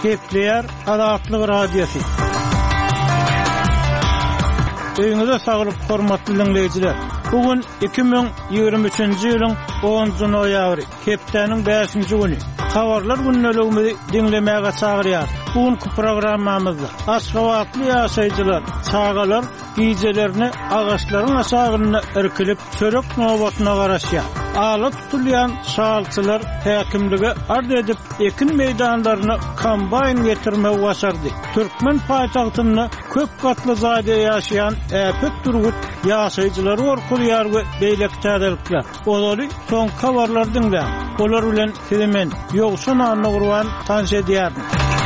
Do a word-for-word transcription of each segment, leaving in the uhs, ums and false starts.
Gepleyer Azatlyk Radiosu. Öňüňizde saglyk hormatly dinleýijiler. Bugün iki bin ýygrimi üçinji ýylyň onunjy noýabry, hepdeniň beşinji güni. Habarlar günneligimizi dinlemäge çagyrýar. Bugünkü programmamyzda Aşgabatly ýaşaýjylar, çagalar gijelerini agaçlaryň aşagyna irkilip çörek nobatyna garaşýar. Alıp tutulýan şalçylar häkimlige ard edip ekin meýdanlaryna kombayn getirmek başardy. Türkmen paýtagtyny köp gatly zada ýaşaýan äpek turgut ýaşaýjylary orkulýar we beýlekçädelikler. Olary soň habarlar dinleýär. Olar bilen sizimen ýogşun anlagurwan tanş edýärdim.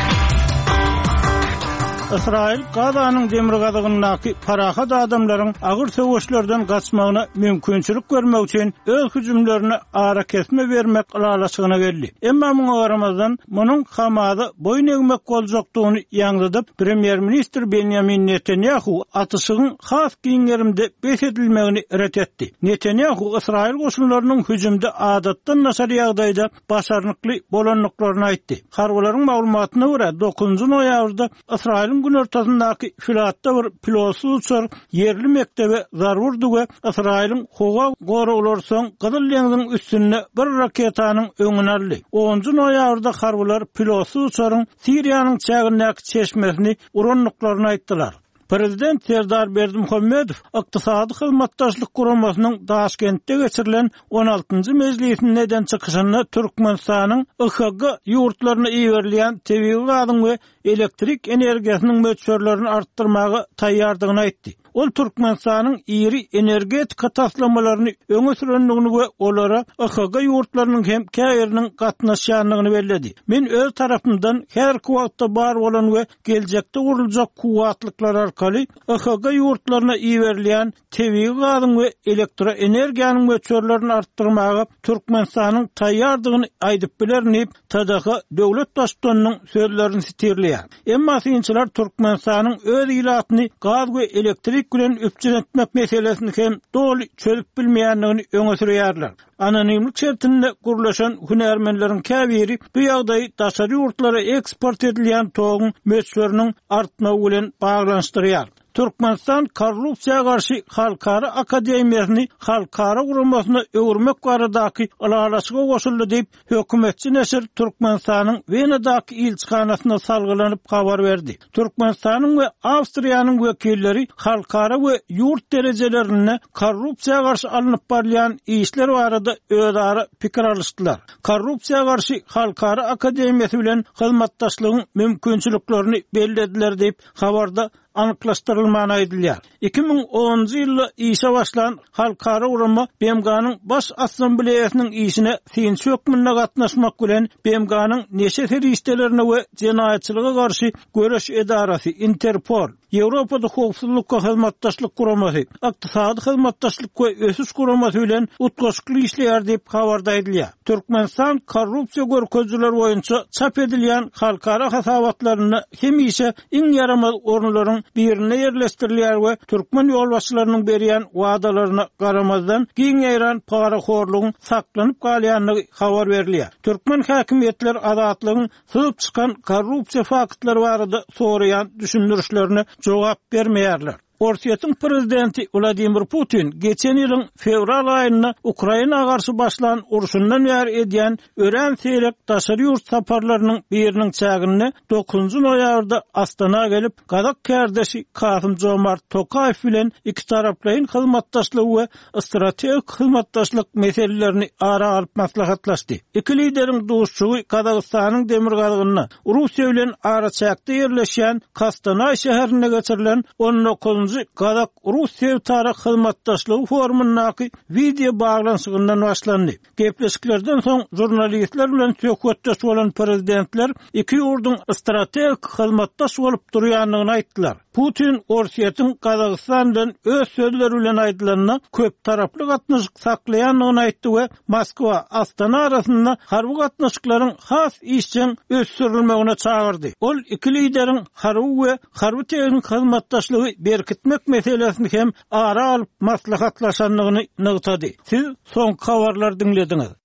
İsrail Gazanyň demir gadagyndaky parahat adamlaryň agyr söwüşlerden gaçmagyna mümkinçilik görmek üçin öz hüjümlerini ara kesme bermek ýalaşygyna geldi. Emma muňa garamazdan munyň hamady boyun egmek boljakdygyny ýaňladyp Premier Minister Benjamin Netanyahu atyşygyň has giňerimde besedilmegini ret etdi. Netanyahu İsrail goşunlarynyň hüjümde adatdan nasar ýagdaýda başarnykly bolanlyklaryny aýtdy. Harwalaryň maglumatyna görä dokuzunjy noýabrda İsrail gün ortasındaky filatda bir pilotsuz uçar yerli mektebe zarurdy we Israil'in howa goralar soň Gyzyl deňziň üstüne bir raketanyň öňüne aldy. onunjy noýabrda harbylar pilotsuz uçaryň Siriýanyň çägindäki çeşmesini uranlyklaryny aýtdylar. Prezident Serdar Berdimuhammedow ykdysady hyzmatdaşlyk guramasynyň Daşkentde geçirilen on altyncy mejlisinde neden çykyşyna Türkmenistanyň I H G ýurtlaryna iýerilýän tebii gazyň we elektrik energiýasynyň möçberlerini artdyrmagy taýýardygyny aýtdy. Ol Türkmenistanyň iri energetika taslamalarını öňe sürendigini we olara I H G ýurtlarynyň hem käýeriniň gatnaşýanlygyny bellädi. Men öz tarapymdan her wagtda bar bolan we geljekde guruljak kuwatlyklar arkaly I H G ýurtlaryna iýerilýän tebii gazyň we elektroenergiýanyň möçberlerini artdyrmagy Türkmenistanyň taýýardygyny aýdyp bilerni T D H döwlet başçysynyň sözlerini sitirleýär. Emma synçylar Türkmenistanyň öz ilatyny gaz we elektrik bilen üpçüretmek meselesini hem doli çözüp bilmeýänligini öňe sürýärler. Anonimlik şertinde gurulaşan hünärmenleriň käbiri bu ýagdaý daşary ýurtlara eksport edilýän togyň möçberiniň artmagy bilen baglanşdyrýar. Türkmenistan korrupsiýa garşy halkara akademiýasyny halkara guramasyna öwürmek baradaky alalaşyga goşuldy diýip hökümetçi näşir Türkmenistanyň Wenadaky ilçihanasyna salgylanyp habar berdi. Türkmenistanyň we Awstriýanyň wekilleri halkara we ýurt derejelerini korrupsiýa garşy alınıp barýan işler barada özara pikir alışdylar. Korrupsiýa garşy halkara akademiýasy bilen hyzmatdaşlygyň mümkinçiliklerini bellediler diýip habarda anyklaşdyrylmagy aýdylýar. iki bin onunjy ýylda işe başlan halkara urama B M G'nyň baş assambleýasynyň işine synçy hökmünde gatnaşmak bilen B M G'nyň neşe ferişdelerine we jenaýatçylyga garşy göreş edarasy Interpol, Ýewropada howpsuzlukka hyzmatdaşlyk guramasy, ykdysady hyzmatdaşlyk we ösüş guramasy bilen utgaşykly işleýär diýip habarda aýdylýar. Türkmenistan korrupsiýa görkezjiler boýunça çap edilýän halkara hasabatlaryny hemişe iň yaramaz orunlaryň birine yerleştirilýär we Türkmen ýolbaşçylarynyň berýän wagdalaryna garamazdan giňeýän paraxorlugyň saklanyp galýanlygy habar berilýär. Türkmen häkimetleri azatlygyň syzyp çykan korrupsiýa faktlary barada soraýan düşündürüşlerini jogap bermeýärler. Orsiýatyň prezidenti Vladimir Putin geçen ýylyň fevral aýyna Ukraina garşy başlan uruşundan ýar edýän ören seýrek daşary ýurt saparlarynyň biriniň çägini dokuzunjy noýabrda Astana gelip Gazak kärdeşi Kasym Jomart Tokaýew bilen iki taraplyň hyzmatdaşlygy we strategik hyzmatdaşlyk meselelerini ara alyp maslahatlaşdy. Iki lideriň duşçugy Kazakstanyň demir gazygyna Russiýa bilen ara çäkde ýerleşýän Kostanay şäherine geçirilen on dokuzunjy Kazak Russiýa tarih hyzmatdaşlygy forumundaky video baglanşygynyň başlandy. Gepleşiklerden soň jurnalistler bilen söhbetdeş bolan prezidentler iki ýurduň strategik hyzmatdaş bolup durýanlygyny aýtdylar. Putin Orsiýatyň Kazakystan bilen öz sözleri bilen aýdylanyna köp taraply gatnaşyk saklaýanlygyny aýtdy we Moskwa Astana arasynda harby gatnaşyklaryň has işçiň ösürilmegine çagyrdy. Ol iki lideriň harby we harby tehnik hyzmatdaşlygy berkitmek meselesini hem ara alyp maslahatlaşanlygyny nygtady. Siz soň habarlar dinlediňiz.